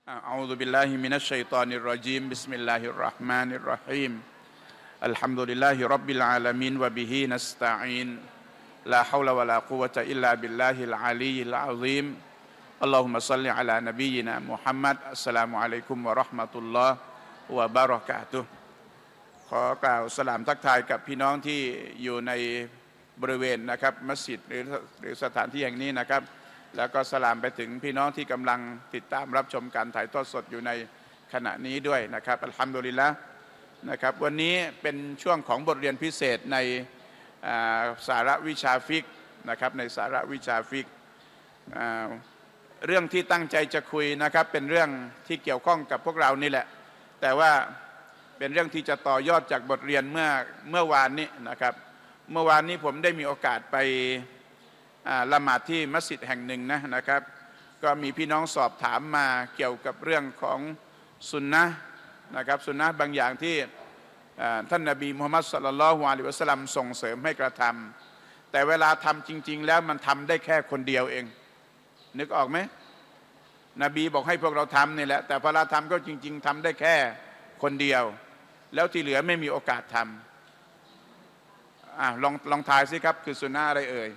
أعوذ بالله من الشيطان الرجيم بسم الله الرحمن الرحيم الحمد لله رب العالمين وبه نستعين لا حول ولا قوة إلا بالله العلي العظيم اللهم صل على نبينا محمد السلام عليكم ورحمة الله وبركاتهขอกล่าวสลามทักทายกับพี่น้องที่อยู่ในบริเวณนะครับมัสยิดหรือสถานที่แห่งนี้นะครับแล้วก็สลามไปถึงพี่น้องที่กำลังติดตามรับชมการถ่ายทอดสดอยู่ในขณะนี้ด้วยนะครับอัลฮัมดุลิลละห์นะครับวันนี้เป็นช่วงของบทเรียนพิเศษในสาระวิชาฟิกนะครับในสาระวิชาฟิกเรื่องที่ตั้งใจจะคุยนะครับเป็นเรื่องที่เกี่ยวข้องกับพวกเรานี่แหละแต่ว่าเป็นเรื่องที่จะต่อยอดจากบทเรียนเมื่อวานนี้นะครับเมื่อวานนี้ผมได้มีโอกาสไปละหมาดที่มัสยิดแห่งหนึ่งนะครับก็มีพี่น้องสอบถามมาเกี่ยวกับเรื่องของสุนนะนะครับสุนนะบางอย่างที่ท่านนบีมุฮัมมัดศ็อลลัลลอฮุอะลัยฮิวะซัลลัมส่งเสริมให้กระทำแต่เวลาทำจริงๆแล้วมันทำได้แค่คนเดียวเองนึกออกไหมนบีบอกให้พวกเราทำนี่แหละแต่เวลาทำก็จริงๆทำได้แค่คนเดียวแล้วที่เหลือไม่มีโอกาสทำลองทายสิครับคือสุนนะอะไรเอ่ย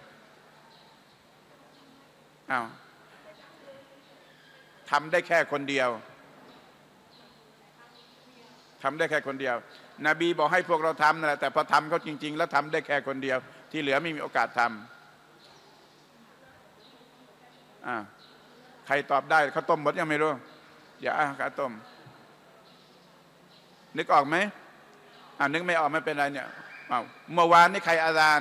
ทำได้แค่คนเดียวทำได้แค่คนเดียวนบีบอกให้พวกเราทำนั่นแหละแต่พอทำเขาจริงๆแล้วทำได้แค่คนเดียวที่เหลือไม่มีโอกาสทำใครตอบได้ข้าวต้มหมดยังไม่รู้อย่าข้าวต้มนึกออกไหมนึกไม่ออกไม่เป็นไรเนี่ยเมื่อวานนี่ใครอาซาน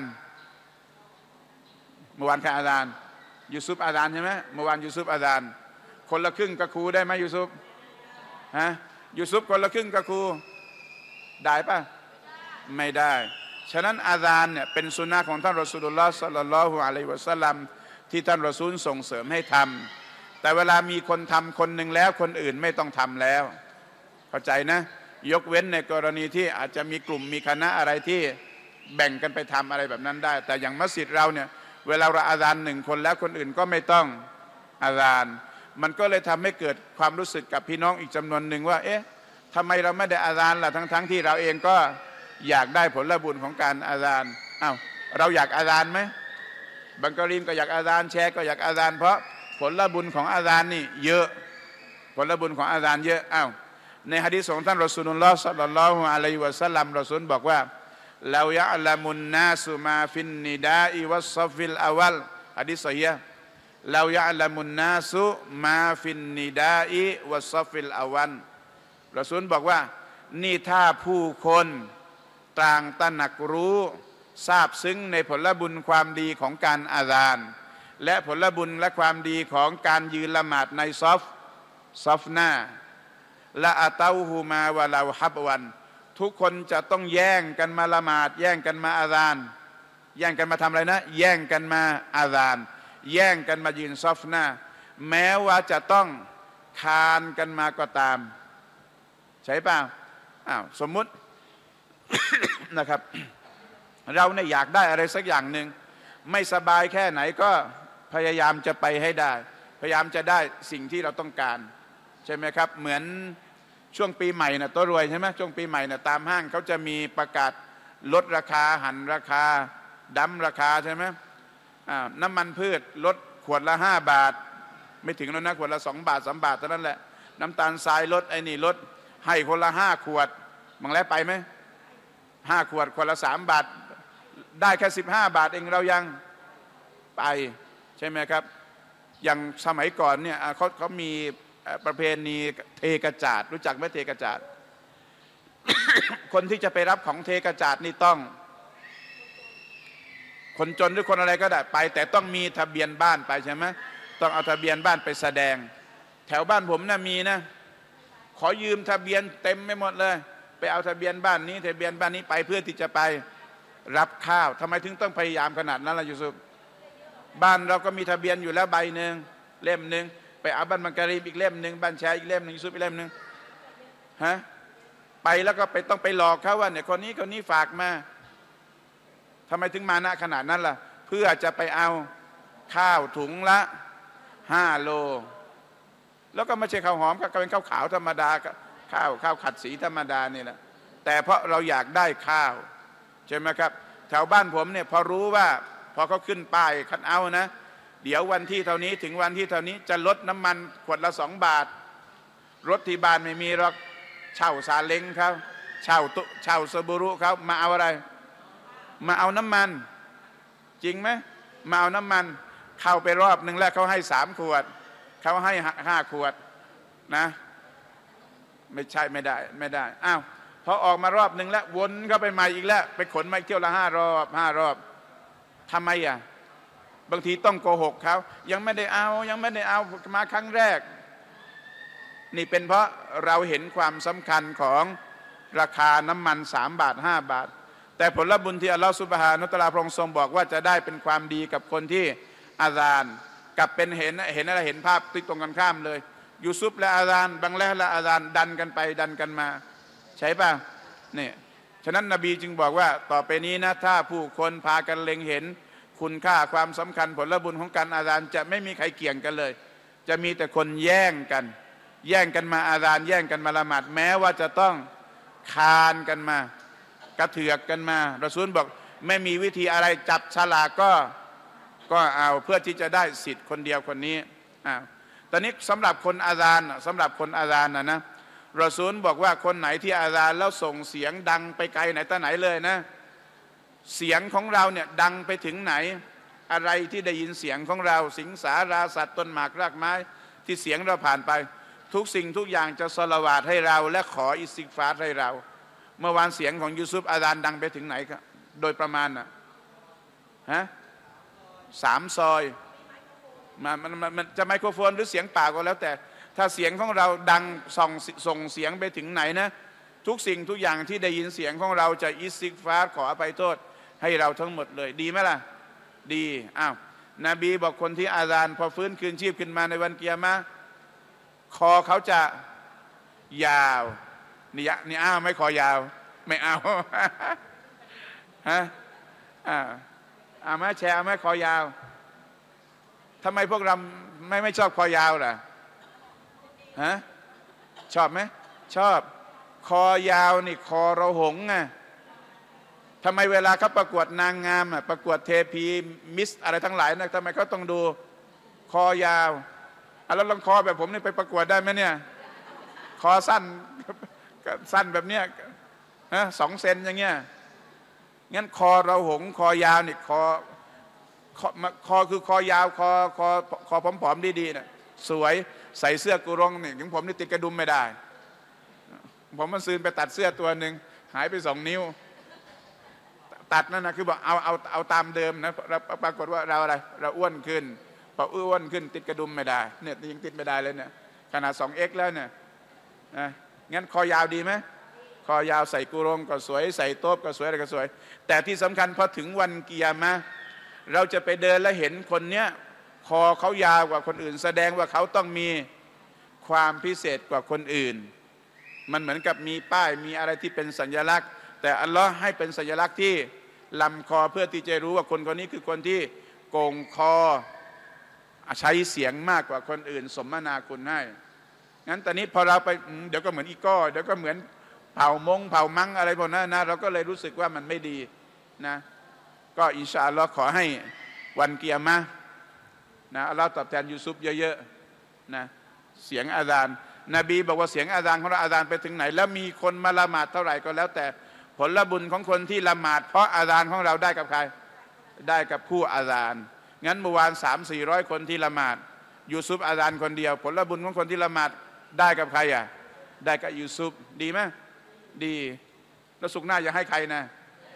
เมื่อวานใครอาซานยูซุปอาซานใช่ไหมเมื่อวานยูซุปอาซานคนละครึ่งกับครูได้ไหมยูซุปยูซุปคนละครึ่งกับครูได้ปะไม่ได้ฉะนั้นอาซานเนี่ยเป็นสุนนะของท่านรอซูลุลลอฮ์ศ็อลลัลลอฮุอะลัยฮิวะซัลลัมที่ท่านรอซูลส่งเสริมให้ทำแต่เวลามีคนทำคนหนึ่งแล้วคนอื่นไม่ต้องทำแล้วเข้าใจนะยกเว้นในกรณีที่อาจจะมีกลุ่มมีคณะอะไรที่แบ่งกันไปทำอะไรแบบนั้นได้แต่อย่างมัสยิดเราเนี่ยเวลาเราอาซานหนึ่งคนแล้วคนอื่นก็ไม่ต้องอาซานมันก็เลยทำให้เกิดความรู้สึกกับพี่น้องอีกจำนวนหนึ่งว่าเอ๊ะทำไมเราไม่ได้อาซานล่ะทั้งที่เราเองก็อยากได้ผลบุญของการอาซานเราอยากอาซานไหมบังกะรีมก็อยากอาซานแชร์ก็อยากอาซานเพราะผลบุญของอาซานนี่เยอะผลบุญของอาซานเยอะในหะดีษของท่านรอซูลุลลอฮ์ศ็อลลัลลอฮุอะลัยฮิวะซัลลัมรอซูลบอกว่าลายะละมุนนาสุมาฟินนิดาอิวัสซัฟฟิลอวัลหะดีษซอฮีฮ์ลายะละมุนนาสุมาฟินนิดาอิวัสซัฟฟิลอวัลรอซูลบอกว่านี่ถ้าผู้คนต่างตระหนักรู้ทราบซึ้งในผลบุญความดีของการอาซานและผลบุญและความดีของการยืนละหมาดในซอฟหน้าละอาตาฮูมาวะลาฮับวันทุกคนจะต้องแย่งกันมาละหมาดแย่งกันมาอาซานแย่งกันมาทำอะไรนะแย่งกันมาอาซานแย่งกันมายืนซอฟหน้าแม้ว่าจะต้องคานกันมาก็ตามใช่ป่าวสมมุติ นะครับเราเนี่ยอยากได้อะไรสักอย่างหนึ่งไม่สบายแค่ไหนก็พยายามจะไปให้ได้พยายามจะได้สิ่งที่เราต้องการใช่ไหมครับเหมือนช่วงปีใหม่นะตัวรวยใช่ไหมช่วงปีใหม่นะตามห้างเขาจะมีประกาศลดราคาหันราคาดั้มราคาใช่ไหมน้ำมันพืชลดขวดละ5 บาทไม่ถึงแล้วนะขวดละ2 บาท3 บาทเท่านั้นแหละน้ำตาลทรายลดไอ้นี่ลดให้คนละ5 ขวดบางแล้วไปไหม5 ขวดขวดละ3 บาทได้แค่15 บาทเองเรายังไปใช่ไหมครับอย่างสมัยก่อนเนี่ยเขามีประเพณีเทกระจาดรู้จักไหมเทกระจาด คนที่จะไปรับของเทกระจาดนี่ต้องคนจนหรือคนอะไรก็ได้ไปแต่ต้องมีทะเบียนบ้านไปใช่ไหมต้องเอาทะเบียนบ้านไปแสดงแถวบ้านผมนะมีนะขอยืมทะเบียนเต็มไม่หมดเลยไปเอาทะเบียนบ้านนี้ทะเบียนบ้านนี้ไปเพื่อที่จะไปรับข้าวทำไมถึงต้องพยายามขนาดนั้นล่ะยูซุฟบ้านเราก็มีทะเบียนอยู่แล้วใบหนึ่งเล่มหนึ่งไปเอาบ้านบังกะรีมอีกเล่มหนึ่งบ้านแชร์อีกเล่มหนึ่งยูซุฟอีกเล่มหนึ่งไปแล้วก็ไปต้องไปหลอกเขาว่าเนี่ยคนนี้ฝากมาทำไมถึงมานะขนาดนั้นล่ะเพื่อจะไปเอาข้าวถุงละ5 โลแล้วก็ไม่ใช่ข้าวหอมก็เป็นข้าวขาวธรรมดาข้าวขัดสีธรรมดานี่แหละแต่เพราะเราอยากได้ข้าวใช่ไหมครับแถวบ้านผมเนี่ยพอรู้ว่าพอเขาขึ้นป้ายคันเอานะเดี๋ยววันที่เท่านี้ถึงวันที่เท่านี้จะลดน้ำมันขวดละ2 บาทรถที่บ้านไม่มีหรอกเช่าซาเล้งเขาเช่าซูบูรุเขามาเอาอะไรมาเอาน้ำมันจริงไหมมาเอาน้ำมันเข้าไปรอบหนึ่งแล้วเขาให้3 ขวดเขาให้5 ขวดนะไม่ใช่ไม่ได้อ้าวพอออกมารอบหนึ่งแล้ววนเข้าไปใหม่อีกแล้วไปขนมาเที่ยวละ5 รอบทำไมอ่ะบางทีต้องโกหกเขายังไม่ได้เอามาครั้งแรกนี่เป็นเพราะเราเห็นความสำคัญของราคาน้ำมัน3 บาท 5 บาทแต่ผลบุญที่อัลลอฮฺซุบฮานะฮูวะตะอาลาพระองค์ทรงบอกว่าจะได้เป็นความดีกับคนที่อาซานกับเป็นเห็นอะไรเห็นภาพที่ตรงกันข้ามเลยยูซุฟและอาซานบังและอาซานดันกันไปดันกันมาใช่ป่ะนี่ฉะนั้นนบีจึงบอกว่าต่อไปนี้นะถ้าผู้คนพากันเล็งเห็นคุณค่าความสำคัญผลบุญของการอาซานจะไม่มีใครเกี่ยงกันเลยจะมีแต่คนแย่งกันมาอาซานแย่งกันมาละหมาดแม้ว่าจะต้องคานกันมากระเถือกกันมารอซูลบอกไม่มีวิธีอะไรจับฉลากก็เอาเพื่อที่จะได้สิทธิ์คนเดียวคนนี้ตอนนี้สำหรับคนอาซานนะรอซูลบอกว่าคนไหนที่อาซานแล้วส่งเสียงดังไปไกลไหนต่อไหนเลยนะเสียงของเราเนี่ยดังไปถึงไหนอะไรที่ได้ยินเสียงของเราสิงสาราสัตว์ต้นหมากรากไม้ที่เสียงเราผ่านไปทุกสิ่งทุกอย่างจะศอลาวาตให้เราและขออิสติฆฟารให้เราเมื่อวานเสียงของยูซุฟอาซานดังไปถึงไหนครับโดยประมาณ3 ซอยมันจะไมโครโฟนหรือเสียงปากก็แล้วแต่ถ้าเสียงของเราดังส่งเสียงไปถึงไหนนะทุกสิ่งทุกอย่างที่ได้ยินเสียงของเราจะอิสติฆฟารขออภัยโทษให้เราทั้งหมดเลยดีไหมล่ะดีนบีบอกคนที่อาซานพอฟื้นคืนชีพขึ้นมาในวันกิยามะห์คอเขาจะยาวนี่ไม่คอยาวไม่เอาไม่แชร์ไม่คอยาวทำไมพวกเราไม่ชอบคอยาวล่ะชอบไหมชอบคอยาวนี่คอเราหงทำไมเวลาเขาประกวดนางงามประกวดเทพีมิสอะไรทั้งหลายนะทำไมเขาต้องดูคอยาวแล้วลองคอแบบผมนี่ไปประกวดได้ไหมเนี่ยคอสั้นแบบเนี้ย2 เซนอย่างเงี้ยงั้นคอเราหงคอยาวนี่คอคือคอยาวคอผอมๆดีๆน่ะสวยใส่เสื้อกุรงนี่ถึงผมนี่ติดกระดุมไม่ได้ผมมันซื้อไปตัดเสื้อตัวหนึ่งหายไป2 นิ้วตัดนั่นนะคือบอกเอาตามเดิมนะปรากฏว่าเราอ้วนขึ้นพออ้วนขึ้นติดกระดุมไม่ได้เนี่ยยังติดไม่ได้เลยเนี่ยขนาด 2x แล้วเนี่ยงั้นคอยาวดีไหมคอยาวใส่กุรงก็สวยใส่โต๊บก็สวยอะไรก็สวยแต่ที่สำคัญพอถึงวันกิยามะห์เราจะไปเดินแล้วเห็นคนเนี้ยคอเขายาวกว่าคนอื่นแสดงว่าเขาต้องมีความพิเศษกว่าคนอื่นมันเหมือนกับมีป้ายมีอะไรที่เป็นสัญลักษณ์แต่อัลลอฮ์ให้เป็นสัญลักษณ์ที่ลำคอเพื่อที่จะรู้ว่าคนนี้คือคนที่โกงคอใช้เสียงมากกว่าคนอื่นสมนาคุณให้งั้นตอนนี้พอเราไปเดี๋ยวก็เหมือนอีก้อเดี๋ยวก็เหมือนเผามังอะไรพวกนั้นนะเราก็เลยรู้สึกว่ามันไม่ดีนะก็อินชาอัลลอฮ์ขอให้วันกิยามะห์นะอัลลอฮ์ตอบแทนยูซุฟเยอะๆนะเสียงอาซานนบีบอกว่าเสียงอาซานของเราอาซานไปถึงไหนแล้วมีคนมาละหมาดเท่าไหร่ก็แล้วแต่ผลบุญของคนที่ละหมาดเพราะอาซานของเราได้กับใครได้กับผู้อาซานงั้นเมื่อวาน300-400 คนที่ละหมาดยูซุฟอาซานคนเดียวผลบุญของคนที่ละหมาดได้กับใครได้กับยูซุฟดีไหมดีแล้วสุกหน้าจะให้ใครนะ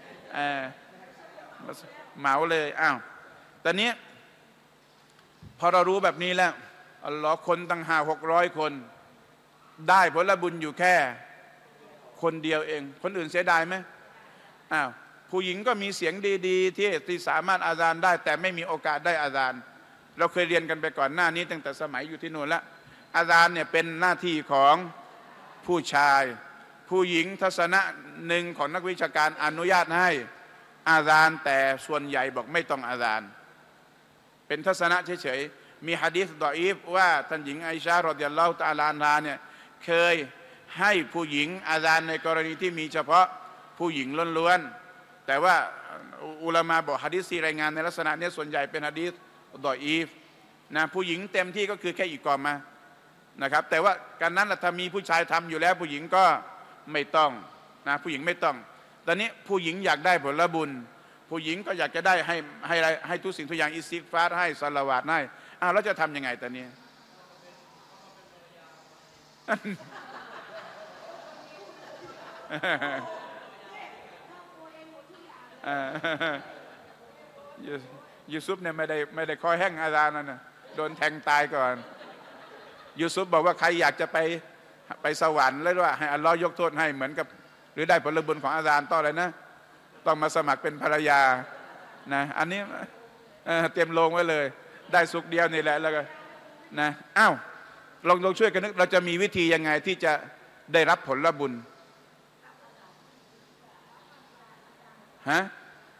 เหมาเลยตอนนี้พอเรารู้แบบนี้แล้วอัลลอฮ์คนตั้ง500-600 คนได้ผลบุญอยู่แค่คนเดียวเองคนอื่นเสียดายไหมผู้หญิงก็มีเสียงดีๆที่สามารถอาซานได้แต่ไม่มีโอกาสได้อาซานเราเคยเรียนกันไปก่อนหน้านี้ตั้งแต่สมัยอยู่ที่นู่นละอาซานเนี่ยเป็นหน้าที่ของผู้ชายผู้หญิงทัศนะหนึ่งของนักวิชาการอนุญาตให้อาซานแต่ส่วนใหญ่บอกไม่ต้องอาซานเป็นทัศนะเฉยมีหะดีษดออีฟว่าท่านหญิงไอชารอฎิยัลลอฮุตะอาลาอันฮาเนี่ยเคยให้ผู้หญิงอาซานในกรณีที่มีเฉพาะผู้หญิงล้วนๆแต่ว่าอุลามะบอกหะดีษที่รายงานในลักษณะนี้ส่วนใหญ่เป็นหะดีษดออีฟนะผู้หญิงเต็มที่ก็คือแค่อีกอมานะครับแต่ว่าการนั้นถ้ามีผู้ชายทำอยู่แล้วผู้หญิงก็ไม่ต้องนะผู้หญิงไม่ต้องตอนนี้ผู้หญิงอยากได้ผลบุญผู้หญิงก็อยากจะได้ให้ทุกสิ่งทุกอย่างอิสติฆฟารให้ศอลาวาตให้แล้วจะทำยังไงตอนนี้ ยูซุฟเนี่ยไม่ได้คอยแห้งอาซานนั่นนะโดนแทงตายก่อนยูซุฟบอกว่าใครอยากจะไปสวรรค์แล้วว่าให้อัลลอฮ์ยกโทษให้เหมือนกับหรือได้ผลบุญของอาซานต่ออะไรนะต้องมาสมัครเป็นภรรยานะอันนี้เตรียมลงไว้เลยได้สุกเดียวนี่แหละแล้วก็นะลองช่วยกันนึกเราจะมีวิธียังไงที่จะได้รับผลบุญฮะ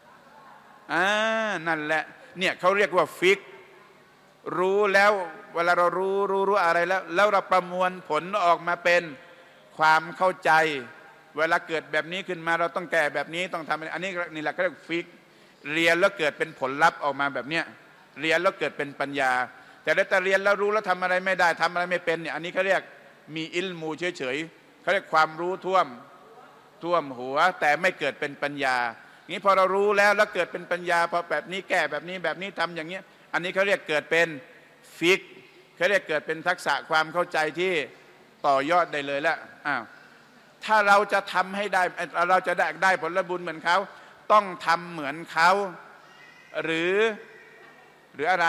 นั่นแหละเนี่ยเขาเรียกว่าฟิกรู้แล้วเวลาเรารู้อะไรแล้วเราประมวลผลออกมาเป็นความเข้าใจเวลาเกิดแบบนี้ขึ้นมาเราต้องแก้แบบนี้ต้องทำอันนี้นี่แหละเขาเรียกฟิกเรียนแล้วเกิดเป็นผลลัพธ์ออกมาแบบเนี้ยเรียนแล้วเกิดเป็นปัญญาแต่ถ้าเรียนแล้วรู้แล้วทำอะไรไม่ได้ทำอะไรไม่เป็นเนี่ยอันนี้เขาเรียกมีอิลมูเฉยเขาเรียกความรู้ท่วมหัวแต่ไม่เกิดเป็นปัญญานี้พอเรารู้แล้วเกิดเป็นปัญญาพอแบบนี้แก้แบบนี้ทำอย่างเงี้ยอันนี้เขาเรียกเกิดเป็นฟิกเขาเรียกเกิดเป็นทักษะความเข้าใจที่ต่อยอดได้เลยละถ้าเราจะทำให้ได้เราจะได้ผลบุญเหมือนเขาต้องทำเหมือนเขาหรืออะไร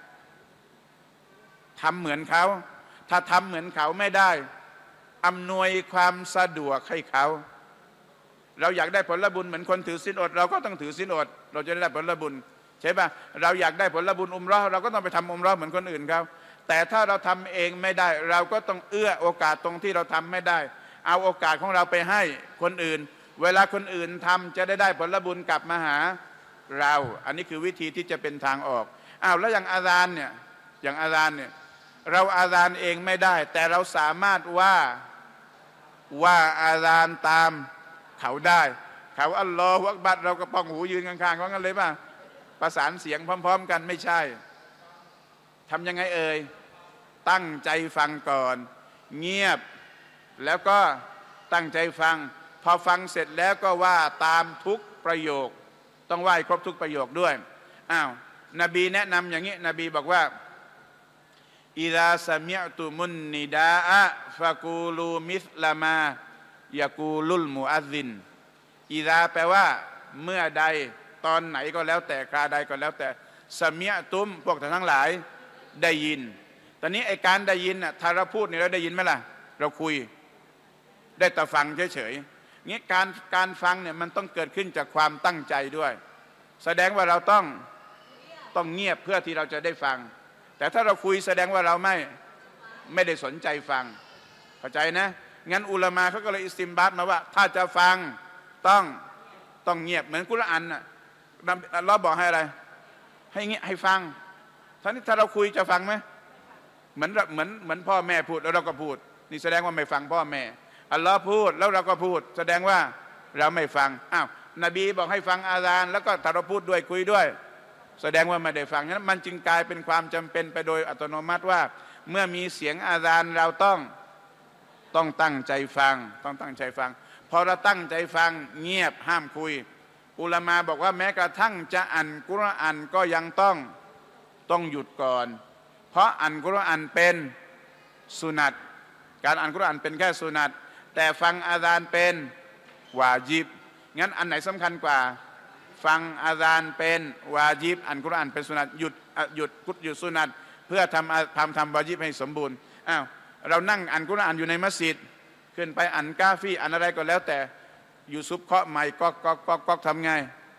ทำเหมือนเขาถ้าทำเหมือนเขาไม่ได้อำนวยความสะดวกให้เขาเราอยากได้ผลบุญเหมือนคนถือศีลอดเราก็ต้องถือศีลอดเราจะได้ผลบุญใช่ป่ะเราอยากได้ผลบุญอุมเราะห์เราก็ต้องไปทำอุมเราะห์เหมือนคนอื่นเขาแต่ถ้าเราทำเองไม่ได้เราก็ต้องเอื้อโอกาสตรงที่เราทำไม่ได้เอาโอกาสของเราไปให้คนอื่นเวลาคนอื่นทำจะได้ผลบุญกลับมาหาเราอันนี้คือวิธีที่จะเป็นทางออกแล้วอย่างอาซานเนี่ยเราอาซานเองไม่ได้แต่เราสามารถว่าอาซานตามเขาได้เขาอัลลอฮฺอักบัรเราก็ป้องหูยืนข้างๆว่างั้นเลยป่ะประสานเสียงพร้อมๆกันไม่ใช่ทำยังไงเอ่ยตั้งใจฟังก่อนเงียบแล้วก็ตั้งใจฟังพอฟังเสร็จแล้วก็ว่าตามทุกประโยคต้องว่าครบทุกประโยคด้วยนบีแนะนำอย่างนี้นบีบอกว่าอิซาซามิอตุมุนนิดาอะฟะกูลูมิสลามายะกูลุลมุอัซซินอิซาแปลว่าเมื่อใดตอนไหนก็แล้วแต่คราใดก็แล้วแต่ซามิอตุมพวกท่านทั้งหลายได้ยินตอนนี้ไอ้การได้ยินถ้าเราพูดนี่เราได้ยินไหมล่ะเราคุยได้แต่ฟังเฉยๆงี้การฟังเนี่ยมันต้องเกิดขึ้นจากความตั้งใจด้วยแสดงว่าเราต้องเงียบเพื่อที่เราจะได้ฟังแต่ถ้าเราคุยแสดงว่าเราไม่ได้สนใจฟังเข้าใจนะงั้นอุลามะเขาก็เลยอิสติมบัตมาว่าถ้าจะฟังต้องเงียบเหมือนกุรอานอัลเลาะห์บอกให้อะไรให้เงียบให้ฟังถ้าเราคุยจะฟังไหมเหมือนพ่อแม่พูดแล้วเราก็พูดนี่แสดงว่าไม่ฟังพ่อแม่อัลลอฮ์พูดแล้วเราก็พูดแสดงว่าเราไม่ฟังนบีบอกให้ฟังอาซานแล้วก็ถ้าเราพูดด้วยคุยด้วยแสดงว่าไม่ได้ฟังงั้นมันจึงกลายเป็นความจำเป็นไปโดยอัตโนมัติว่าเมื่อมีเสียงอาซานเราต้องตั้งใจฟังต้องตั้งใจฟังพอเราตั้งใจฟังเงียบห้ามคุยอุลามะบอกว่าแม้กระทั่งจะอ่านกุรอานก็ยังต้องหยุดก่อนเพราะอ่านกุรอานเป็นสุนัตการอ่านกุรอานเป็นแค่สุนัตแต่ฟังอาซานเป็นวาญิบงั้นอันไหนสำคัญกว่าฟังอาซานเป็นวาญิบอ่านกุรอานเป็นสุนัตหยุดสุนัตเพื่อทำวาญิบให้สมบูรณ์เรานั่งอ่านกุรอานอยู่ในมัสยิดขึ้นไปอ่านกาฟีอ่านอะไรก็แล้วแต่ยูซุปเคาะไมค์ก๊อกทำไง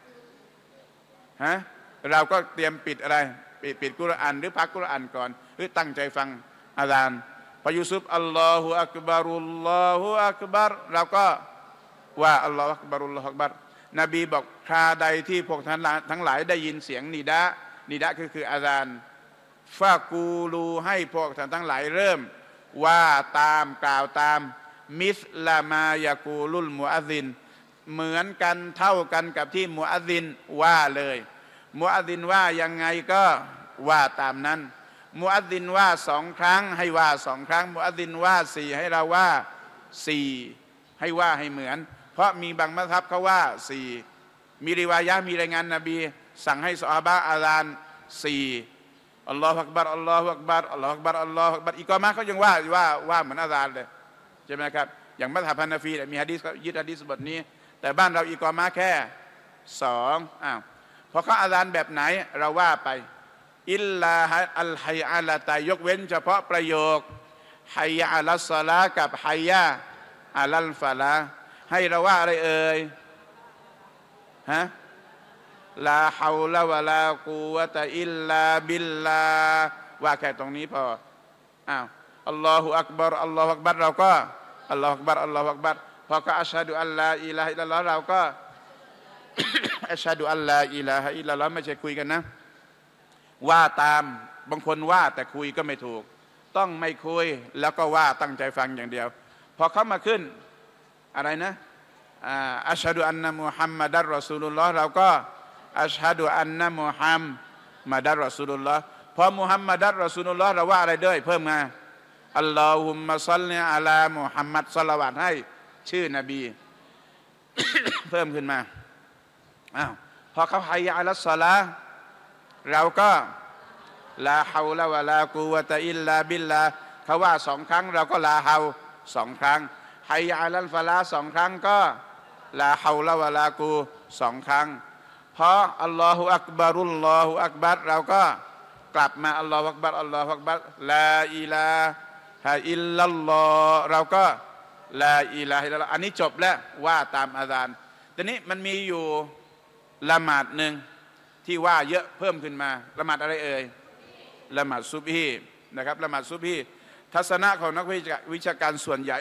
เราก็เตรียมปิดอะไรปิดกุรอานหรือพักกุรอานก่อนหรือตั้งใจฟังอาซานพอยูซุปอัลลอฮฺอักบารุลลอฮฺอักบารเราก็ว่าอัลลอฮฺอักบารุลลอฮฺอักบารนบีบอกคราใดที่พวกท่านทั้งหลายได้ยินเสียงนิดะคืออาซานฟากูลูให้พวกท่านทั้งหลายเริ่มว่าตามกล่าวตามมิสลามายากูลุลมุอัซซินเหมือนกันเท่ากันกับที่มุอัซซินว่าเลยมุอัซซินว่ายังไงก็ว่าตามนั้นมุอัซซินว่า2 ครั้งให้ว่า2 ครั้งมุอัซซินว่า4ให้เราว่า4ให้ว่าให้เหมือนเพราะมีบางมัซฮับเขาว่า4มีริวายะห์มีรายงานนบีสั่งให้ซอฮาบะห์อาซาน4อัลลอฮฺอักบัรอัลลอฮฺอักบัรอัลลอฮฺอักบัรอัลลอฮฺอักบัรอีกอมะห์เขายังว่าเหมือนอาซานเลยใช่ไหมครับอย่างมัซฮับฮานาฟีมีหะดีษยึดหะดีษบทนี้แต่บ้านเราอีกอมะห์แค่2พอเขาอาซานแบบไหนเราว่าไปอิลลาอัลฮัยอะละตายกเว้นเฉพาะประโยคฮัยยะอะลัสศอลากับฮัยยะอะลัลฟะลาให้เราว่าอะไรเอ่ยฮะลาฮาวลาวะลากุวะตะอิลลาบิลลาว่าแค่ตรงนี้พออัลลอฮุอักบัรอัลลอฮุอักบัรเราก็อัลลอฮุอักบัรอัลลอฮุอักบัรพอก็อัชฮะดุอัลลาอิลาฮะอิลลัลลอฮ์เราก็ อัชฮะดุอัลลาอิลาฮะอิลลัลลอฮ์ไม่ใช่คุยกันนะว่าตามบางคนว่าแต่คุยก็ไม่ถูกต้องไม่คุยแล้วก็ว่าตั้งใจฟังอย่างเดียวพอเขามาขึ้นอะไรนะอัชฮะดุอันนะมุฮัมมัดัรรอซูลุลลอฮ์เราก็อัชฮะดุอันนะมุฮัมมัดัรรอซูลุลลอฮ์พอมุฮัมมัดัรรอซูลุลลอฮ์เราว่าอะไรด้วยเพิ่มมาอัลลอฮุมมะศ็อลลิอะลามุฮัมมัดศอลาวาตให้ชื่อนบี เพิ่มขึ้นมาพอเขาฮัยยะอะลัสศอลาเราก็ลาฮาวลาวะลากุวะตะอิลลาบิลลาเขาว่า2 ครั้งเราก็ลาฮาว2 ครั้งฮัยยะอะลัลฟะลา2 ครั้งก็ลาฮาวลาวะลากู2 ครั้งพออัลลอฮุอักบัรุลลอฮุอักบัรเราก็กลับมาอัลลอฮุอักบัรอัลลอฮุอักบัรลาอิลาฮะอิลลัลลอฮ์เราก็ลาอิลาฮะอิลลัลลอฮ์อันนี้จบแล้วว่าตามอาซานทีนี้มันมีอยู่ละหมาดหนึ่งที่ว่าเยอะเพิ่มขึ้นมาละหมาดอะไรเอ่ยละหมาดซุบฮีนะครับละหมาดซุบฮีทัศนะของนักวิชาการส่วนใหญ่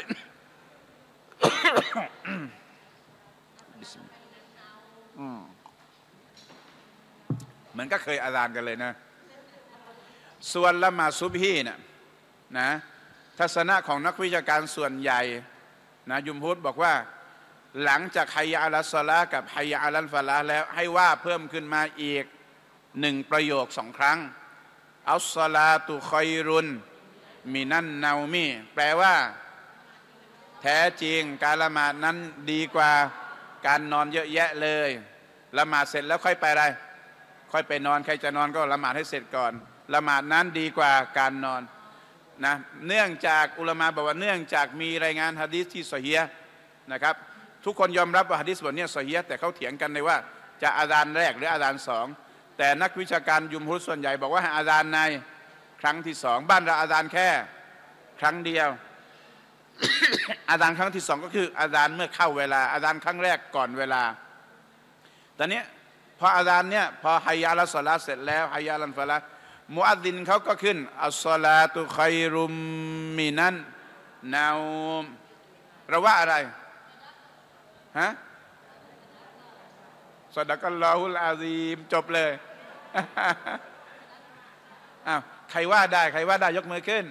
เหมือนก็เคยอาซานกันเลยนะส่วนละหมาดซุบฮีนะทัศนะของนักวิชาการส่วนใหญ่นะยุมฮุดบอกว่าหลังจากฮัยยะอะลัสศอลากับฮัยยะอะลัลฟะลาแล้วให้ว่าเพิ่มขึ้นมาอีก1 ประโยค2 ครั้งอัสศอลาตุคอยรุนมินันนามี แปลว่าแท้จริงการละหมาดนั้นดีกว่าการนอนเยอะแยะเลยละหมาดเสร็จแล้วค่อยไปอะไรค่อยไปนอนใครจะนอนก็ละหมาดให้เสร็จก่อนละหมาดนั้นดีกว่าการนอนนะเนื่องจากอุลามะบอกว่าเนื่องจากมีรายงานหะดีษที่ซอฮีฮ์นะครับทุกคนยอมรับว่าหะดีษบทนี้ซอฮีฮ์แต่เขาเถียงกันในว่าจะอาซานแรกหรืออาซาน2แต่นักวิชาการยุมฮุดส่วนใหญ่บอกว่าให้อาซานในครั้งที่2บ้านเราอาซานแค่ครั้งเดียว อาซานครั้งที่2ก็คืออาซานเมื่อเข้าเวลาอาซานครั้งแรกก่อนเวลาตอนนี้พออาซานเนี่ยพอฮัยยะอะลัสศอลาเสร็จแล้วฮัยยะอะลัลฟะลามุอัซซินเขาก็ขึ้นอัสศอลาตุคอยรุมมินันนาอุมเราว่าอะไรฮะซอดะกัลลอฮุลอาซีมจบเลยใครว่าได้ใครว่าได้ยกมือขึ้น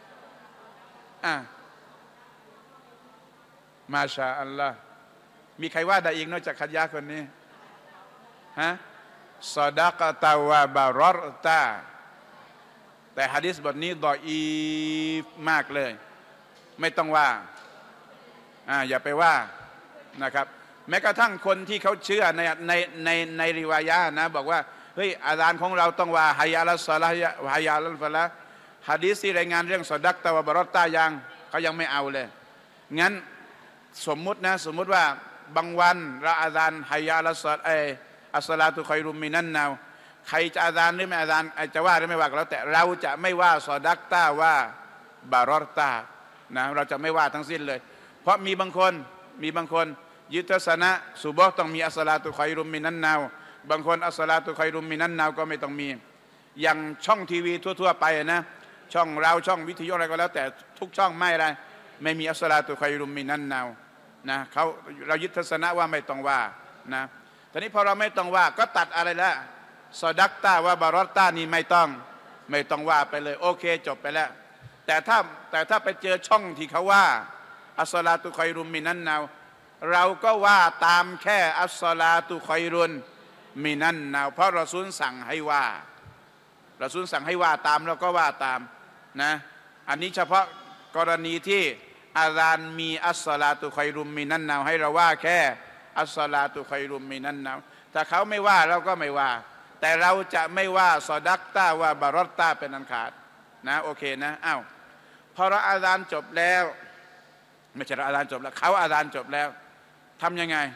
มาชาอัลลอฮ์มีใครว่าได้อีกนอกจากขัดยาคนนี้ฮะซอดะกะตะวะบารอตาแต่หะดีษบทนี้ดออีฟมากเลยไม่ต้องว่าอย่าไปว่านะครับแม้กระทั่งคนที่เขาเชื่อในริวายะห์นะบอกว่าเฮ้ยอาซานของเราต้องว่าฮัยยะอะลัสศอลาฮัยยะอะลัลฟะลาหะดีษที่รายงานเรื่องซอดักตะวะบารอตายังเขายังไม่เอาเลยงั้นสมมุติว่าบางวันเราอาซานฮัยยะอะลัสศอลาอัสศอลาตุคอยรุมมินันนาใครจะอาซานหรือไม่อาซานจะว่าหรือไม่ว่าก็แล้วแต่เราจะไม่ว่าซอดักตาว่าบารอตานะเราจะไม่ว่าทั้งสิ้นเลยเพราะมีบางคนยึดทัศนะซุบฮ์ต้องมีอัสศอลาตุคอยรุมมินันนาบางคนอัสศอลาตุคอยรุมมินันนาก็ไม่ต้องมีอย่างช่องทีวีทั่วๆไปนะช่องเราช่องวิทยุอะไรก็แล้วแต่ทุกช่องไม่มีอัสศอลาตุคอยรุมมินันนานะเรายึดทัศนะว่าไม่ต้องว่านะตอนนี้พอเราไม่ต้องว่าก็ตัดอะไรละซอดักตาว่าบารอตตานี่ไม่ต้องไม่ต้องว่าไปเลยโอเคจบไปแล้วแต่ถ้าไปเจอช่องที่เขาว่าอัสสลาตุคอยรุมมินันนาวเราก็ว่าตามแค่อัสสลาตุคอยรุนมินันนาวเพราะรอซูลสั่งให้ว่ารอซูลสั่งให้ว่าตามเราก็ว่าตามนะอันนี้เฉพาะกรณีที่อาซานมีอัสสลาตุคอยรุมมินันนาวให้เราว่าแค่อัสสลาตุคอยรุมมินันนาวถ้าเขาไม่ว่าเราก็ไม่ว่าแต่เราจะไม่ว่าซอดักตาว่าบารอตตาเป็นอันขาดนะโอเคนะอ้าวพอเราอาซานจบแล้วไม่ใช่เราอาซานจบแล้วเขาอาซานจบแล้วทำยังไง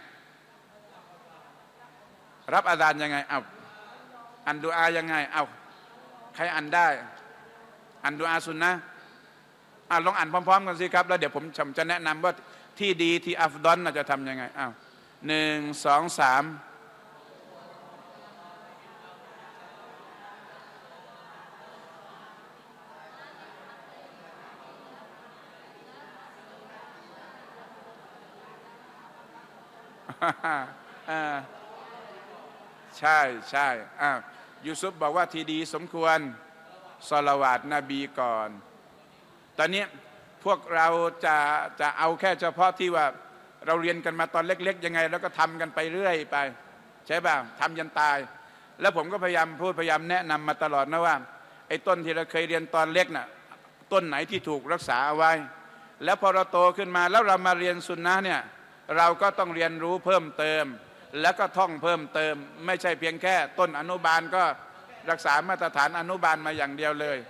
รับอาซานยังไงอ้าวอันดุอายังไงอ้าวใครอ่านได้อันดุอาสุนนะลองอ่านพร้อมๆกันสิครับแล้วเดี๋ยวผมจะแนะนำว่าที่ดีที่อัฟดอลจะทำยังไงอ้าว1 2 3ใช่ใช่ยูซุฟบอกว่าทีดีสมควรศอลาวาตนบีก่อนตอนนี้พวกเราจะเอาแค่เฉพาะที่ว่าเราเรียนกันมาตอนเล็กๆยังไงแล้วก็ทำกันไปเรื่อยไปใช่ป่ะทำยันตายแล้วผมก็พยายามพูดพยายามแนะนำมาตลอดนะว่าไอ้ต้นที่เราเคยเรียนตอนเล็กน่ะต้นไหนที่ถูกรักษาเอาไว้แล้วพอเราโตขึ้นมาแล้วเรามาเรียนซุนนะห์เนี่ยเราก็ต้องเรียนรู้เพิ่มเติมแล้วก็ท่องเพิ่มเติมไม่ใช่เพียงแค่ต้นอนุบาลก็รักษามาตรฐานอนุบาลมาอย่างเดียวเลย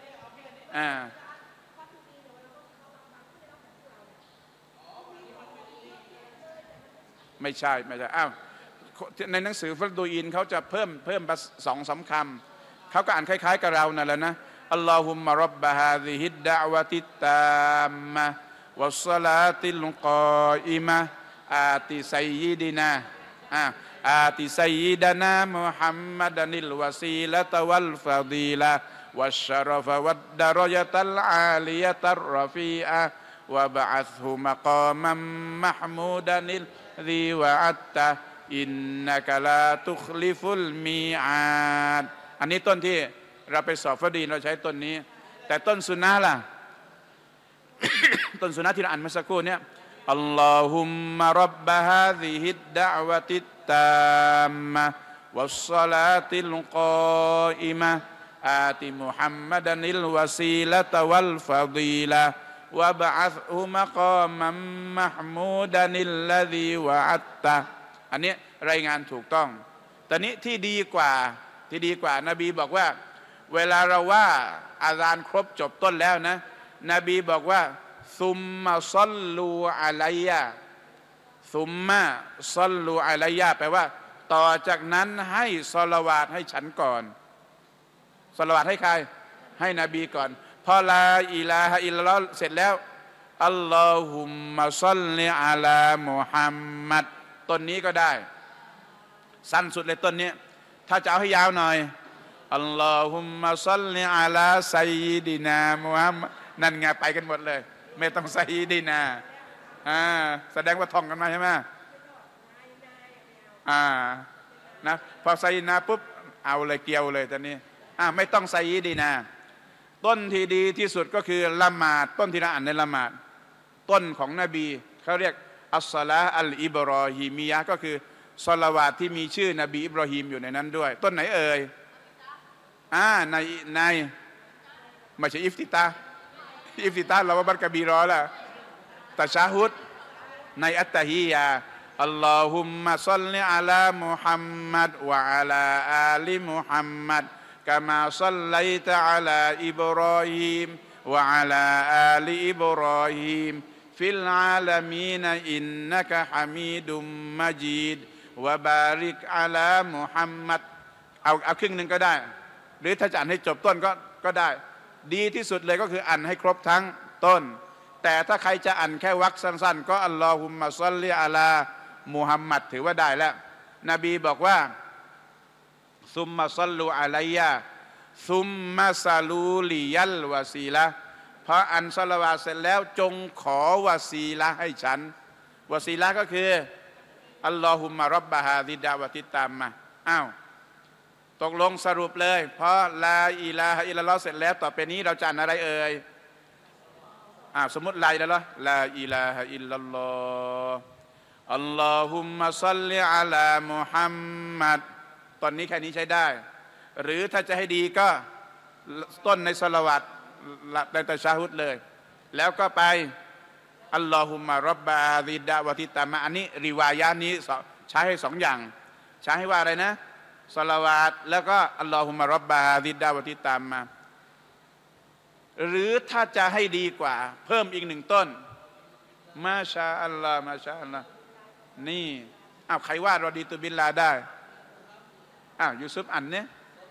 ไม่ใช่อ้าวในหนังสือฟัรดูอินเขาจะเพิ่ม2-3 คำเขาก็อ่านคล้ายๆกับเรานั่นแหละนะอัลลอฮุมมะร็อบบะฮาซิฮิดดะอ์วะติตตามมะวัสศอลาติลกออิมะอาติซัยยิดินาอาติซัยยิดานามุฮัมมัดานิลวะซีละตะวัลฟะดีละวัชชะรฟะวัดดะรญะตัลอาลิยะตัรรอฟีอะวะบะอัษฮุมะกามัมมะห์มูดานิลซีวะอัตตะอินนะกะลาตุคลิฟุลมีอาดอันนี้ต้นที่เราไปสอบฟะดีเราใช้ต้นนี้แต่ต้นสุนนะห์ล่ะ ต้นสุนนะห์ที่เราอ่านเมื่อสักครู่เนี่ยอัลลอฮุมมะร็อบบะฮาซิฮิดดะอ์วะติตตามมะวัสศอลาติลกออิมะอาติมุฮัมมัดานิลวะซีละตะวัลฟะดีละวะบะอัษฮุมะกามัมมะห์มูดานิลลซีวะอัตตะอันนี้รายงานถูกต้องแต่นี้ที่ดีกว่านบีบอกว่าเวลาเราว่าอาซานครบจบต้นแล้วนะนบีบอกว่าซุมมาซัลลูอะลัยยะซุมมาซัลลูอะลัยยะแปลว่าต่อจากนั้นให้ศอลาวาตให้ฉันก่อนศอลาวาตให้ใครให้นบีก่อนพอลาอิลาฮะอิลลัลลอฮ์เสร็จแล้วอัลลอฮุมมะซัลลิอะลามุฮัมมัดต้นนี้ก็ได้สั้นสุดเลยต้นนี้ถ้าจะเอาให้ยาวหน่อยอัลลอฮุมมะซัลลิอะลาซัยยิดินามุฮัมมัดนั่นไงไปกันหมดเลยไม่ต้องซัยยิดินาแสดงว่าท่องกันมาใช่ไหมนะพอซัยยิดินาปุ๊บเอาเลยเกี่ยวเลยตอนนี้ไม่ต้องซัยยิดินาต้นที่ดีที่สุดก็คือละหมาดต้นที่เราอ่านในละหมาดต้นของนบีเขาเรียกอัสซะลาอัลอิบรอฮีมียะก็คือศอลาวาตที่มีชื่อนบีอิบราฮิมอยู่ในนั้นด้วยต้นไหนเอ่ยในไม่ใช่อิฟติตาเราว่าบัตกะบีรอละตะชาฮุดในอัตตะฮียะอัลลอฮุมมะซัลลิอะลามุฮัมมัดวะอะลาอาลิมุฮัมมัดกะมาซัลลัยตะอะลาอิบรอฮีมวะอะลาอาลิอิบรอฮีมฟิลอาลามีนอินนะกะฮะมีดุมมะจีดวะบาริกอะลามุฮัมมัดเอาครึ่งหนึ่งก็ได้หรือถ้าจะอ่านให้จบต้นก็ได้ดีที่สุดเลยก็คืออ่านให้ครบทั้งต้นแต่ถ้าใครจะอ่านแค่วรรคสั้นๆก็อัลลอฮุมมะซัลลิอะลามุฮัมมัดถือว่าได้แล้วนบีบอกว่าซุมมาซัลลูอะลัยยะซุมมาซาลูลิยัลวะซีละพออันศอลาวาตเสร็จแล้วจงขอวะซีละให้ฉันวะซีละก็คืออัลลอฮุมมะร็อบบะฮาซิดะวะติตามมะตกลงสรุปเลยเพราะลาอิลาฮะอิลลัลลอฮ์เสร็จแล้วต่อไปนี้เราจะอ่านอะไรเอ่ยสมมติลาอิลาฮ์ลาอิลาฮะอิลลัลลอฮ์อัลลอฮุมมะศ็อลลิอะลามุฮัมมัดตอนนี้แค่นี้ใช้ได้หรือถ้าจะให้ดีก็ต้นในศอลาวาตในตะชะฮุดเลยแล้วก็ไปอัลลอฮุมมะร็อบบะฮาซิดะวะติตามะอันนี้ริวายะนี้ใช้ให้สองอย่างใช้ให้ว่าอะไรนะศอลาวาตแล้วก็อัลลอฮุมมะร็อบบะฮาซิดะวะติตามะหรือถ้าจะให้ดีกว่าเพิ่มอีกหนึ่งต้นมาชาอัลลอฮ์มาชาอัลลอฮ์นี่ใครว่ารอดีตุบิลลาได้ยูซุฟอ่านเนี่ย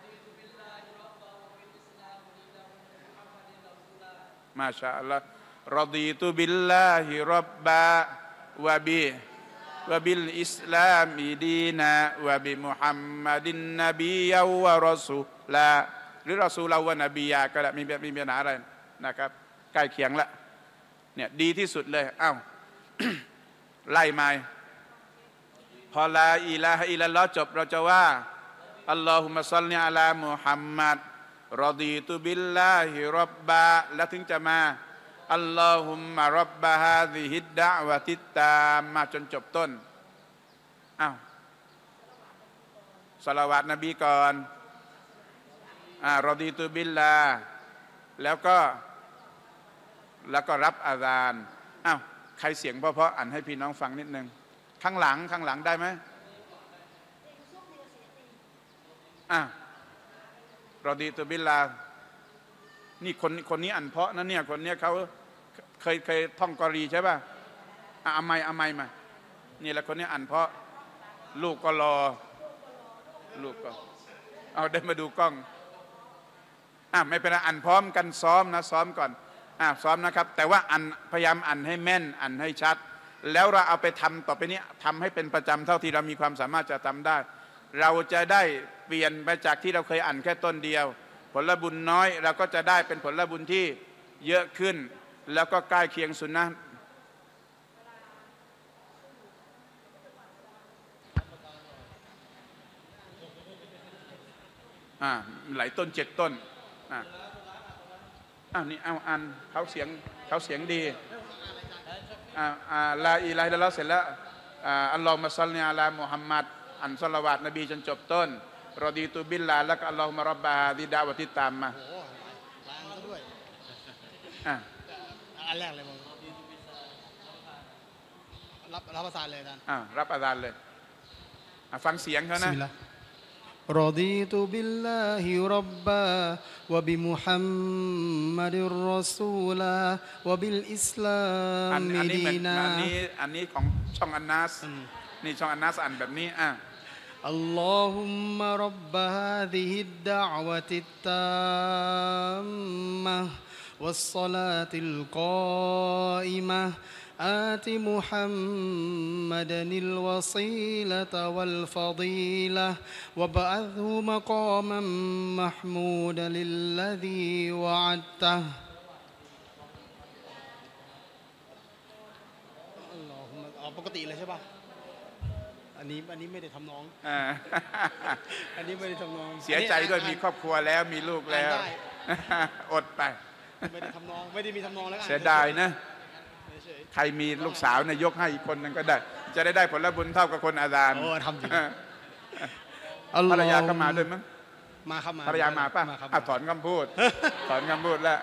มาชาอัลลอฮ์รอดีตุบิลลาฮิรับบะวะบิลอิสลามิดีนะวะบิมุฮัมมัดินนบียะวะรอซูลาหรือรอซูลาวะนบียะก็ได้มีปัญหาอะไรนะครับใกล้เคียงละเนี่ยดีที่สุดเลยไล่มาพอลาอิลาฮะอิลลัลลอฮ์จบเราจะว่าอัลลอฮุมะศ็อลลิอะลามุฮัมมัดรอดีตุบิลลาฮิร็อบบะแล้วถึงจะมาอัลลอฮุมมะร็อบบะฮาซิฮิดดะวะติตตามมาจนจบต้นศอลาวาตนบีก่อนรอดีตุบิลลาแล้วก็รับอาซานใครเสียงเพราะๆอ่านให้พี่น้องฟังนิดนึงข้างหลังได้ไหมรอดีตุบิลลานี่คนนี้อ่านเพราะนะเนี่ยคนนี้เขาเคยท่องกอรีใช่ป่ะเอาไม่มานี่แหละคนนี้อ่านเพราะลูกก็รอลูกก็เอาได้มาดูกล้องไม่เป็นไรอ่านพร้อมกันซ้อมนะซ้อมก่อนซ้อมนะครับแต่ว่าพยายามอ่านให้แม่นอ่านให้ชัดแล้วเราเอาไปทำต่อไปนี้ทำให้เป็นประจำเท่าที่เรามีความสามารถจะทำได้เราจะได้เปลี่ยนไปจากที่เราเคยอ่านแค่ต้นเดียวผลบุญน้อยเราก็จะได้เป็นผลบุญที่เยอะขึ้นแล้วก็ใกล้เคียงสุนนะหลายต้น7 ต้นนี่อ่านเขาเสียงดีลาอิลาฮะอิลลัลลอฮ์เสร็จแล้วอัลลอฮุมะศ็อลลิอะลามุฮัมมัดอันศอลาวาตนบีจนจบต้นรอดีตุบิลลาแล้วก็อัลลอฮุมะร็อบบะฮาซิดะวะติตามมาแรงซะด้วยอันแรกเลยมึงรับอาซานเลยอาจารย์รับอาซานเลยฟังเสียงเขานะ رضيت بالله ربا وبمحمد رسولا وبالإسلام دينا อันนี้ของช่องอันนัสนี่ช่องอันนัสอ่านแบบนี้ اللهم رب هذه الدعوة التامة والصلاة القائمة آت محمدا الوسيلة والفضيلة وابعثه مقاما محمودا الذي وعدتهปกติเลยใช่ป่ะอันนี้ไม่ได้ทำน้องอันนี้ไม่ได้ทำน้องเสียใจด้วยมีครอบครัวแล้วมีลูกแล้วอดไปไม่ได้ทำน้องไม่ได้มีทำน้องแล้วเสียดายนะใครมีลูกสาวเนี่ยยกให้อีกคนนึงก็ได้จะได้ผลบุญเท่ากับคนอาจารย์ทำจริงภรรยาก็มาด้วยมั้งมาครับภรรยามาป่ะถอนคำพูดแล้ว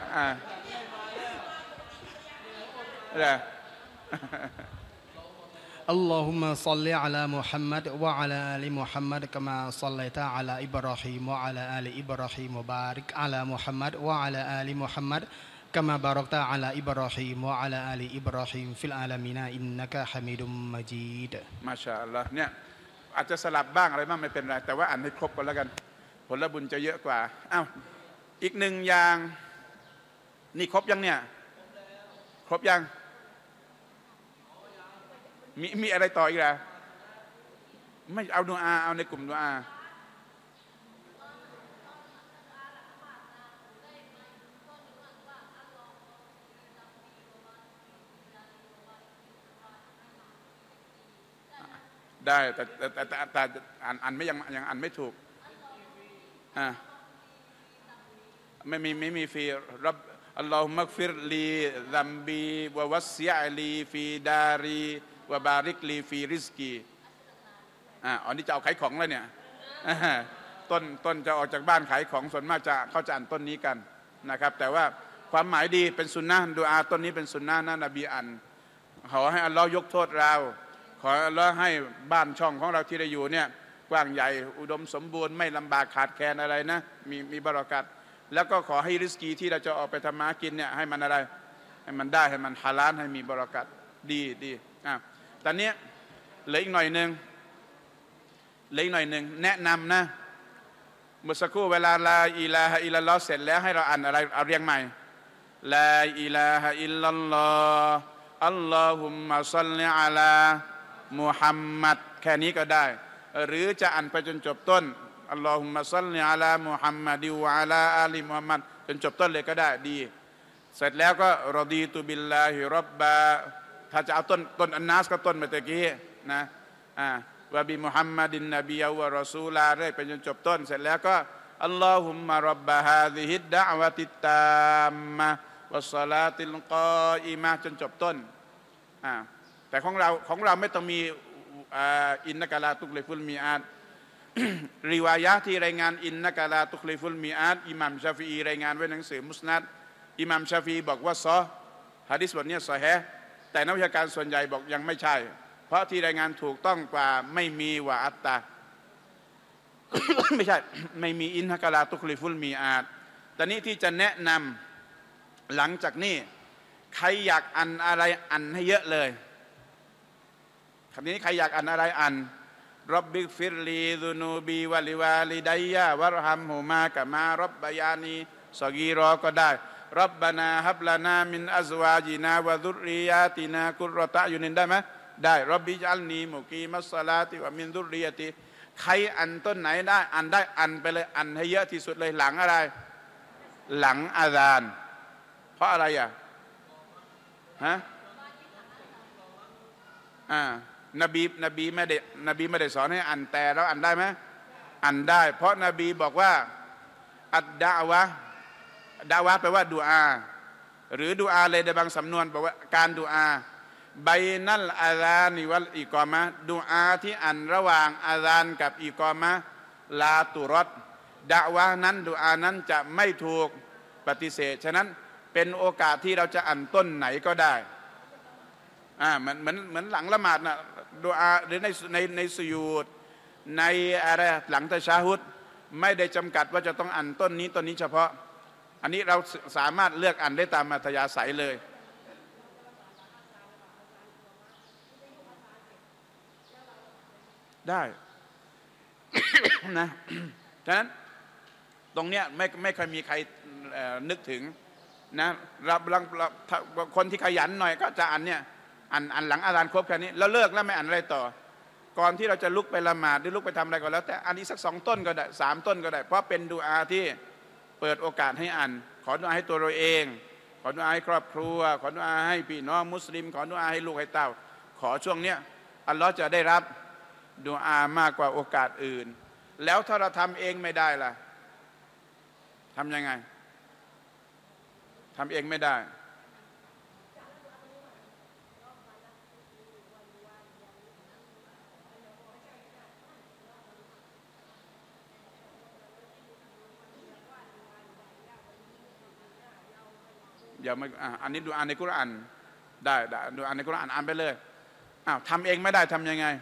اللهم صل على محمد وعلى آل محمد كما صليت على إبراهيم وعلى آل إبراهيم وبارك على محمد وعلى آل محمد كما باركت على إبراهيم وعلى آل إبراهيم في العالمين إنك حميد مجيد มาชาอัลลอฮ์เนี่ยอาจจะสลับบ้างอะไรบ้างไม่เป็นไรแต่ว่าอ่านให้ครบกันแล้วกันผลบุญจะเยอะกว่าอีกหนึ่งอย่างนี่ครบยังเนี่ยครบยังมีอะไรต่ออีกล่ะไม่เอาดุอาเอาในกลุ่มดุอาได้แต่อ่านไม่ยังอ่านไม่ถูกไม่มีฟีรับอัลลอฮุมักฟิรลีซัมบีวะวัสซิอลีฟีดารีวะบาริกลีฟีริสกีอันนี้จะเอาขายของแล้วเนี่ยต้นจะออกจากบ้านขายของส่วนมากเขาจะอ่านต้นนี้กันนะครับแต่ว่าความหมายดีเป็นสุนนะดุอาต้นนี้เป็นสุนนะนะนบีอันขอให้อัลลอฮ์ยกโทษเราขออัลลอฮ์ให้บ้านช่องของเราที่ได้อยู่เนี่ยกว้างใหญ่อุดมสมบูรณ์ไม่ลำบากขาดแคลนอะไรนะมีบารอกัตแล้วก็ขอให้ริสกีที่เราจะออกไปทำมากินเนี่ยให้มันอะไรให้มันได้ให้มันฮาลาลให้มีบารอกัตดีตอนนี้เหลืออีกหน่อยหนึ่งแนะนำนะเมื่อสักครู่เวลาลาอิลาฮะอิลลัลลอฮ์เสร็จแล้วให้เราอ่านอะไรเอาเรียงใหม่ลาอิลาฮะอิลลัลลอฮ์อัลลอฮุมมะศ็อลลิอะลามุฮัมมัดแค่นี้ก็ได้หรือจะอ่านไปจนจบต้นอัลลอฮุมมะศ็อลลิอะลามุฮัมมัดวะอะลาอาลีมุฮัมมัดจนจบต้นเลยก็ได้ดีเสร็จแล้วก็รอดีตุบิลลาฮิร็อบบะถ้าจะเอาต้นอันนัสก็ต้นเมื่อกี้นะวะบิมุฮัมมัดินนบีวะรอซูลาเรื่อยไปจนจบต้นเสร็จแล้วก็อัลลอฮุมมะร็อบบะฮาซิฮิดดะอ์วะติตตามมะวัสศอลาติลกออิมะจนจบต้นแต่ของเราไม่ต้องมีอินนักลาตุกลิฟุลมีอาดริวายะที่รายงานอินนักลาตุกลิฟุลมีอาดอิหม่ามชาฟีอีรายงานไว้ในหนังสือมุสนัดอิหม่ามชาฟีบอกว่าซอหะดีษบทนี้ซอฮีฮ์แต่นักวิชาการส่วนใหญ่บอกยังไม่ใช่เพราะที่รายงานถูกต้องกว่าไม่มีวะอัตตา ไม่ใช่ไม่มีอินนักลาตุกลิฟุลมีอาดตอนนี้ที่จะแนะนำหลังจากนี้ใครอยากอ่านอะไรอ่านให้เยอะเลยคำนี้ใครอยากอ่านอะไรอ่านร็อบบิกฟิรลีซุนูบีวะลิวาลิดัยยะวะรฮัมฮุมากะมาร็อบบะยานีซอกีรอก็ได้ร็อบบานาฮับลานามินอัซวาจินาวะซุรริยาตินากุรรอตะอยู่นี่ได้ไหมได้ร็อบบิจัลนีมุกีมัสศอลาติวะมินซุรริยะติใครอ่านต้นไหนได้อ่านไปเลยอ่านให้เยอะที่สุดเลยหลังอะไรหลังอาซานเพราะอะไรนบีไม่ได้สอนให้อ่านแต่เราอ่านได้ไหมอ่านได้เพราะนบีบอกว่าอัดดะวะแปลว่าดุอาหรือดุอาเลยในบางสำนวนบอกว่าการดุอาไบนัลอาซานิวัลอิกอมะดุอาที่อ่านระหว่างอาซานกับอิกอมะลาตุรอดดะวะนั้นดุอานั้นจะไม่ถูกปฏิเสธฉะนั้นเป็นโอกาสที่เราจะอ่านต้นไหนก็ได้เหมือนหลังละหมาดนะดุอาหรือในสุญูดในอะไรหลังตะชาฮุดไม่ได้จำกัดว่าจะต้องอ่านต้นนี้เฉพาะอันนี้เราสามารถเลือกอ่านได้ตามอัธยาศัยเลยได้ นะฉะนั้นตรงเนี้ยไม่เคยมีใครนึกถึงนะคนที่ขยันหน่อยก็จะอ่านเนี่ยอ่านหลังอาซานครบแค่นี้แล้วเลิกแล้วไม่อ่านอะไรต่อก่อนที่เราจะลุกไปละหมาดหรือลุกไปทำอะไรก็แล้วแต่อันนี้สัก2 ต้นก็ได้3 ต้นก็ได้เพราะเป็นดุอาที่เปิดโอกาสให้อ่านขอดุอาให้ตัวเราเองขอดุอาให้ครอบครัวขอดุอาให้พี่น้องมุสลิมขอดุอาให้ลูกให้เต้าขอช่วงเนี้ยอัลลอฮ์จะได้รับดุอามากกว่าโอกาสอื่นแล้วถ้าเราทำเองไม่ได้ล่ะทำยังไงทำเองไม่ได้อย่ามาอันนี้ดูอ่านในกุรอานได้ดูอ่านในกุรอานอ่านไปเลยทำเองไม่ได้ทำยังไง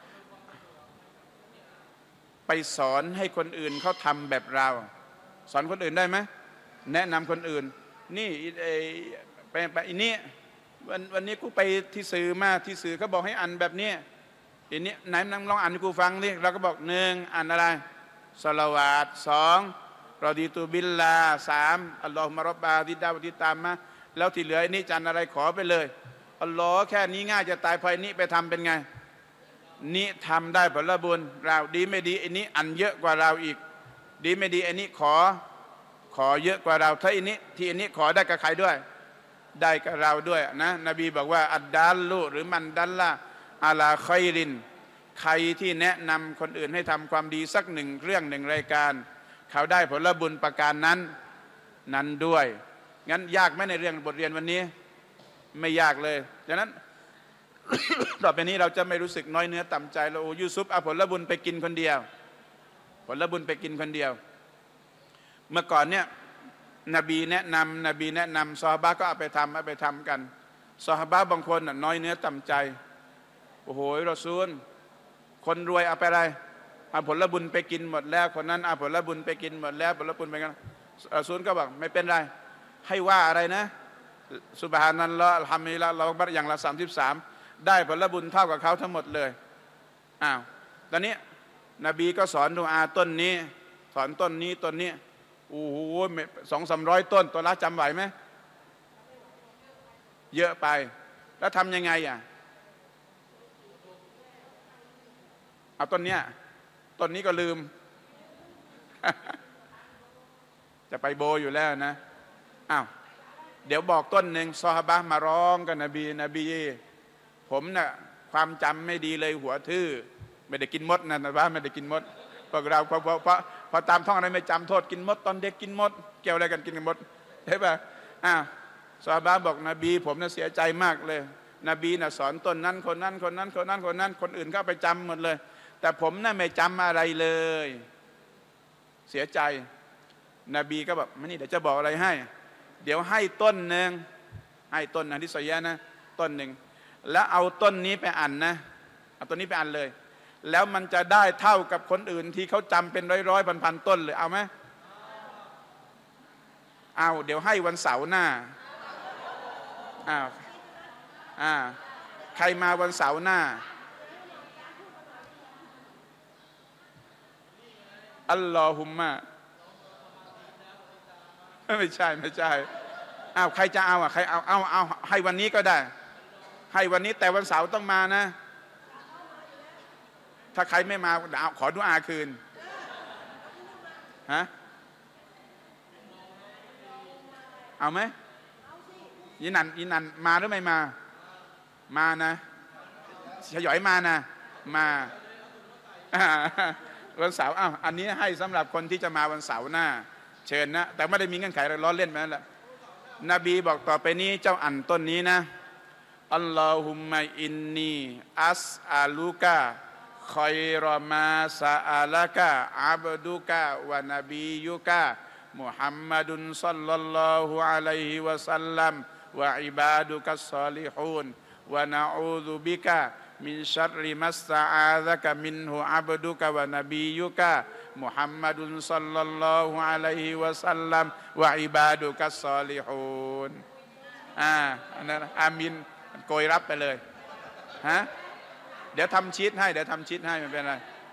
ไปสอนให้คนอื่นเขาทำแบบเราสอนคนอื่นได้ไหมแนะนำคนอื่นนี่ไปนี้วันนี้กูไปที่สื่อมาที่สื่อเขาบอกให้อ่านแบบนี้อันนี้ไหนนั่งลองอ่านให้กูฟังดิเราก็บอก1อ่านอะไรศอลาวาต2รอดีตุบิลลา3อัลลอฮุมะร็อบบะติดดาวติตามมาแล้วที่เหลือนี่จันอะไรขอไปเลยอัลลอฮ์แค่นี้ง่ายจะตายพอนี้ไปทำเป็นไงนี่ทำได้ผลบุญเราดีไม่ดีอันนี้อันเยอะกว่าเราอีกดีไม่ดีอันนี้ขอเยอะกว่าเราถ้าอันนี้ที่อันนี้ขอได้กับใครด้วยได้กับเราด้วยนะนบีบอกว่าอัดดัลลุหรือมันดัลละอาลาคอยรินใครที่แนะนำคนอื่นให้ทำความดีสัก1 เรื่อง1 รายการเขาได้ผลบุญประการนั้นด้วยงั้นยากไหมในเรื่องบทเรียนวันนี้ไม่ยากเลยดังนั้น ต่อไปนี้เราจะไม่รู้สึกน้อยเนื้อต่ำใจเรายูซุฟเอาผลบุญไปกินคนเดียวผลบุญไปกินคนเดียวเมื่อก่อนเนี่ยนบีแนะนำซอฮาบะห์ก็เอาไปทำกันซอฮาบะห์บางคนน้อยเนื้อต่ำใจโอ้โหรอซูลคนรวยเอาไปอะไรเอาผลบุญไปกินหมดแล้วคนนั้นเอาผลบุญไปกินหมดแล้วผลบุญไปกันรอซูลก็บอกไม่เป็นไรให้ว่าอะไรนะซุบฮานัลลอฮ์อัลฮัมดุลิลลาฮ์เราบัตอย่างละ33ได้ผลบุญเท่ากับเขาทั้งหมดเลยตอนนี้นบีก็สอนดุอาต้นนี้สอนต้นนี้โอ้โห200-300 ต้นตัวละจำไหวไหมเยอะไปแล้วทำยังไงเอาต้นนี้ก็ลืม จะไปโบอยู่แล้วนะเดี๋ยวบอกต้นหนึ่งซอฮาบะห์มาร้องกับนบีผมน่ะความจำไม่ดีเลยหัวทื่อไม่ได้กินมดนะว่าไม่ได้กินมดพวกเราพอตามท่องอะไรไม่จำโทษกินมดตอนเด็กกินมดเกี่ยวอะไรกันกินมดใช่ป่ะซอฮาบะห์บอกนบีผมน่ะเสียใจมากเลยนบีน่ะสอนต้นนั้นคนนั้นคนอื่นก็ไปจำหมดเลยแต่ผมน่ะไม่จำอะไรเลยเสียใจนบีก็บอกมานี่เดี๋ยวจะบอกอะไรให้เดี๋ยวให้ต้นหนึ่งให้ต้นนะที่สอยนะต้นหนึ่งแล้วเอาต้นนี้ไปอ่านนะเอาต้นนี้ไปอ่านเลยแล้วมันจะได้เท่ากับคนอื่นที่เขาจำเป็นร้อยพันต้นเลยเอาไหมเอาเดี๋ยวให้วันเสาร์หน้าใครมาวันเสาร์หน้าอัลลอฮุมมะไม่ใช่ใครจะเอาใครเอาให้วันนี้ก็ได้ให้วันนี้แต่วันเสาร์ต้องมานะถ้าใครไม่มาขอดุอาคืนเอาไหมยินันมาหรือไม่มานะฉยอยมานะมาวันเสาร์อันนี้ให้สำหรับคนที่จะมาวันเสาร์หน้าเชิญนะแต่ไม่ได้มีเงื่อนไขอะไรล้อเล่นมาแล้วแหละนบีบอกต่อไปนี้เจ้าอ่านต้นนี้นะอัลลอฮุมมะอินนีอัสอาลูกะคอยรอมาซาอาลากะอับดุกะวะนบียุกะมุฮัมมัดุนศ็อลลัลลอฮุอะลัยฮิวะซัลลัมวะอิบาดุกัสศอลิฮูนวะนะอูซุบิกะมินชัรริมัสตะอาซะกะมินฮุอับดุกะวะนบียุกะมุฮัมมัดุนศ็อลลัลลอฮุอะลัยฮิวะซัลลัมวะอิบาดุกัสศอลิฮูนอันนั้นอามินโกยรับไปเลยเดี๋ยวทำชีทให้ไม่เป็นไร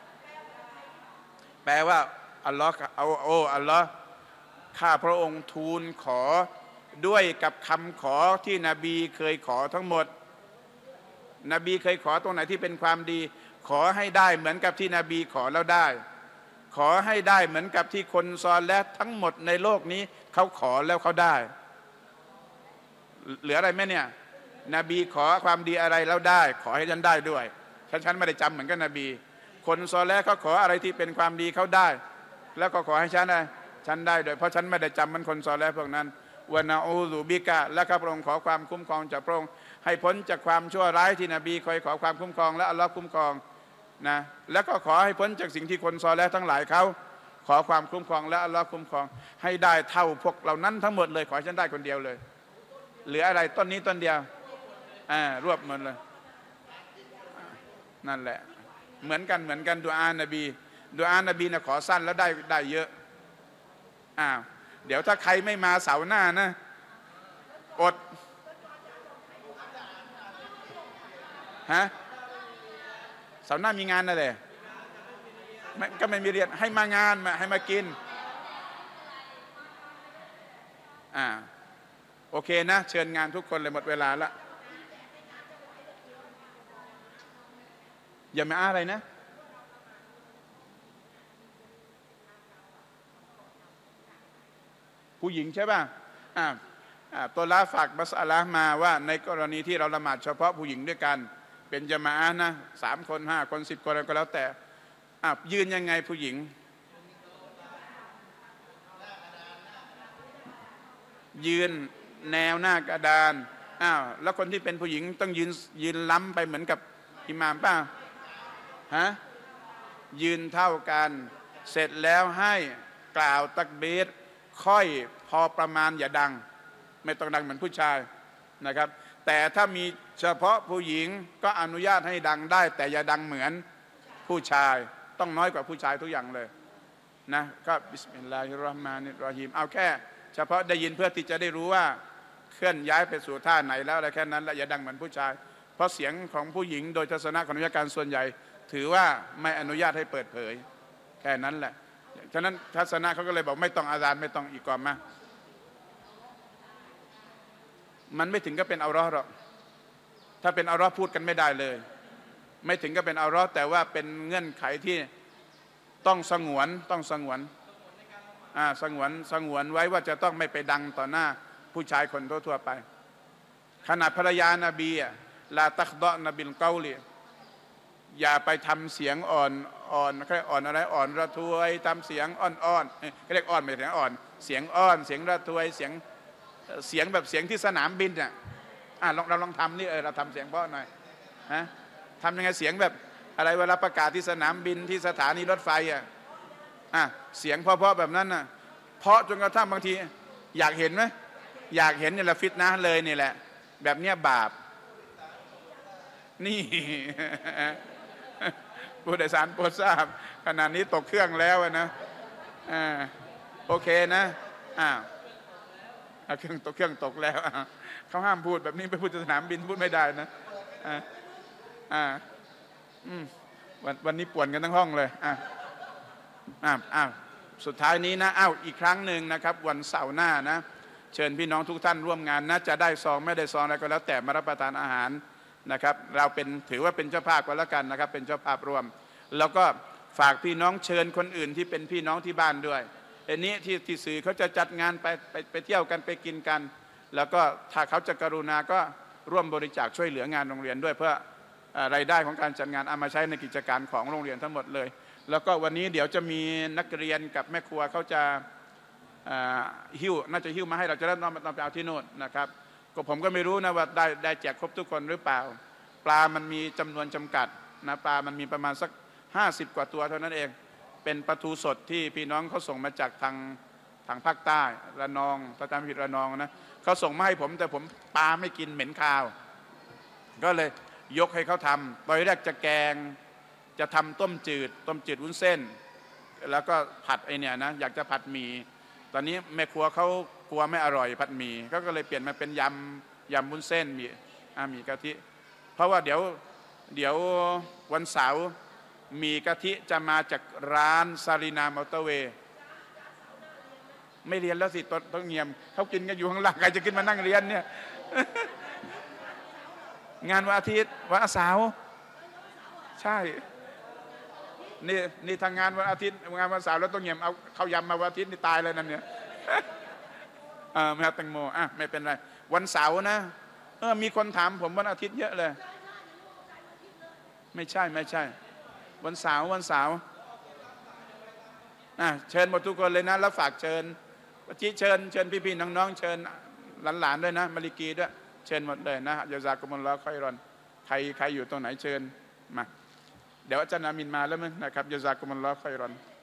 แปลว่าอัลลอฮ์อัลลอฮ์ข้าพระองค์ทูลขอด้วยกับคำขอที่นบีเคยขอทั้งหมดนบีเคยขอตรงไหนที่เป็นความดีขอให้ได้เหมือนกับที่นบีขอแล้วได้ขอให้ได้เหมือนกับที่คนซอและทั้งหมดในโลกนี้เขาขอแล้วเขาได้เหลืออะไรไหมเนี่ยนบีขอความดีอะไรแล้วได้ขอให้ฉันได้ด้วยฉันไม่ได้จำเหมือนกันนบีคนซอและเขาขออะไรที่เป็นความดีเขาได้แล้วก็ขอให้ฉันได้ด้วยเพราะฉันไม่ได้จำมันคนซอและพวกนั้นวะนะอูซุบิกะและข้าพระองค์ขอความคุ้มครองจากพระองค์ให้พ้นจากความชั่วร้ายที่นบีเคยขอความคุ้มครองและอัลลอฮ์คุ้มครองนะแล้วก็ขอให้พ้นจากสิ่งที่คนซอและทั้งหลายเขาขอความคุ้มครองและอัลลอฮ์คุ้มครองให้ได้เท่าพวกเหล่านั้นทั้งหมดเลยขอให้ฉันได้คนเดียวเลยเหลืออะไรต้นนี้ต้นเดียวรวบหมดเลยนั่นแหละเหมือนกันดุอานะขอสั้นแล้วได้เยอะเดี๋ยวถ้าใครไม่มาเสาร์หน้านะอดเสาร์หน้ามีงานอะไรก็ไม่มีเรียนให้มางานให้มากินโอเคนะเชิญงานทุกคนเลยหมดเวลาละอย่ามาอะไรนะผู้หญิงใช่ป่ะตัวละฝากมัสอะละห์มาว่าในกรณีที่เราละหมาดเฉพาะผู้หญิงด้วยกันเป็นญะมาอะห์นะ3 คน5 คน10 คนก็แล้วแต่ยืนยังไงผู้หญิงยืนแนวหน้ากระดานอ้าวแล้วคนที่เป็นผู้หญิงต้องยืนล้ำไปเหมือนกับอิหม่ามป่ะฮะยืนเท่ากันเสร็จแล้วให้กล่าวตักบีรค่อยพอประมาณอย่าดังไม่ต้องดังเหมือนผู้ชายนะครับแต่ถ้ามีเฉพาะผู้หญิงก็อนุญาตให้ดังได้แต่อย่าดังเหมือนผู้ชายต้องน้อยกว่าผู้ชายทุกอย่างเลยนะก็บิสมิลลาฮิรเราะห์มานิรเราะฮีมเอาแค่เฉพาะได้ยินเพื่อที่จะได้รู้ว่าเคลื่อนย้ายไปสู่ท่าไหนแล้วอะไรแค่นั้นและอย่าดังเหมือนผู้ชายเพราะเสียงของผู้หญิงโดยทัศนะของนักวิชาการส่วนใหญ่ถือว่าไม่อนุญาตให้เปิดเผยแค่นั้นแหละฉะนั้นทัศนะเขาก็เลยบอกไม่ต้องอาซานไม่ต้องอีกก่อนมามันไม่ถึงก็เป็นเอาเราะห์หรอกถ้าเป็นเอาเราะห์พูดกันไม่ได้เลยไม่ถึงก็เป็นเอาเราะห์แต่ว่าเป็นเงื่อนไขที่ต้องสงวนสงวนไว้ว่าจะต้องไม่ไปดังต่อหน้าผู้ชายคนทั่วไปขนาดภรรยานบีลาตักดะนบิลเกาลีอย่าไปทำเสียงอ่อนอะไรอ่อนระทวยทำเสียงอ่อนเรียกอ่อนไม่ใช่เสียงอ่อนเสียงอ่อนเสียงระทวยเสียงแบบเสียงที่สนามบินเนี่ยเราลองทำนี่เราทำเสียงเพราะหน่อยฮะทำยังไงเสียงแบบอะไรเวลาประกาศที่สนามบินที่สถานีรถไฟเสียงเพราะแบบนั้นน่ะเพราะจนกระทั่งบางทีอยากเห็นไหมอยากเห็นเนี่ยละฟิตนะเลยนี่แหละแบบเนี้ยบาปนี่ ผู้โดยสารโปรดทราบขณะนี้ตกเครื่องแล้วนะโอเคนะเครื่องตกแล้วเขาห้ามพูดแบบนี้ไปพูดสนามบินพูดไม่ได้นะวันนี้ป่วนกันทั้งห้องเลยสุดท้ายนี้นะอีกครั้งหนึ่งนะครับวันเสาร์หน้านะเชิญพี่น้องทุกท่านร่วมงานนะจะได้ซองไม่ได้ซองอะไรก็แล้วแต่มารับประทานอาหารนะครับเราถือว่าเป็นเจ้าภาพก็แล้วกันนะครับเป็นเจ้าภาพร่วมแล้วก็ฝากพี่น้องเชิญคนอื่นที่เป็นพี่น้องที่บ้านด้วยอันนี้ที่สื่อเขาจะจัดงานไปเที่ยวกันไปกินกันแล้วก็ถ้าเขาจะกรุณาก็ร่วมบริจาคช่วยเหลืองานโรงเรียนด้วยเพื่อรายได้ของการจัดงานเอามาใช้ในกิจการของโรงเรียนทั้งหมดเลยแล้วก็วันนี้เดี๋ยวจะมีนักเรียนกับแม่ครัวเขาจะน่าจะหิ้วมาให้เราจะได้นำไปเอาที่โน่นนะครับก็ผมก็ไม่รู้นะว่าได้แจกครบทุกคนหรือเปล่าปลามันมีจำนวนจำกัดนะปลามันมีประมาณสัก50 กว่าตัวเท่านั้นเองเป็นปลาทูสดที่พี่น้องเขาส่งมาจากทางภาคใต้ระนองถ้าจำไม่ผิดระนองนะเขาส่งมาให้ผมแต่ผมปลาไม่กินเหม็นคาวก็เลยยกให้เขาทำตอนแรกจะแกงจะทำต้มจืดวุ้นเส้นแล้วก็ผัดไอเนี่ยนะอยากจะผัดหมี่ตอนนี้แม่ครัวเขากลัวไม่อร่อยผัดหมี่ก็เลยเปลี่ยนมาเป็นยำวุ้นเส้นมีกะทิเพราะว่าเดี๋ยววันเสาร์มีกะทิจะมาจากร้านซาลีนามอเตอร์เวย์ไม่เรียนแล้วสิต้องเงียบเขากินกันอยู่ข้างล่างใครจะขึ้นมานั่งเรียนเนี่ย งานวันอาทิตย์วันเสาร์ใช่นี่ทางงานวันอาทิตย์งานวันเสาร์แล้วต้องเงียบเอาเขายำมาวันอาทิตย์นี่ตายเลยนั่นเนี่ยไม่เอาแตงโมไม่เป็นไรวันเสาร์นะมีคนถามผมวันอาทิตย์เยอะเลยไม่ใช่วันเสาร์เชิญหมดทุกคนเลยนะแล้วฝากเชิญเชิญพี่ๆน้องๆเชิญหลานๆด้วยนะมาลิกีด้วยเชิญหมดเลยนะยาซากุมุลลอฮ์ค็อยรอนใครอยู่ตรงไหนเชิญมาเดี๋ยวอาจารย์อามินมาแล้วมั้งนะครับยาซากุมุลลอฮ์ค็อยรอน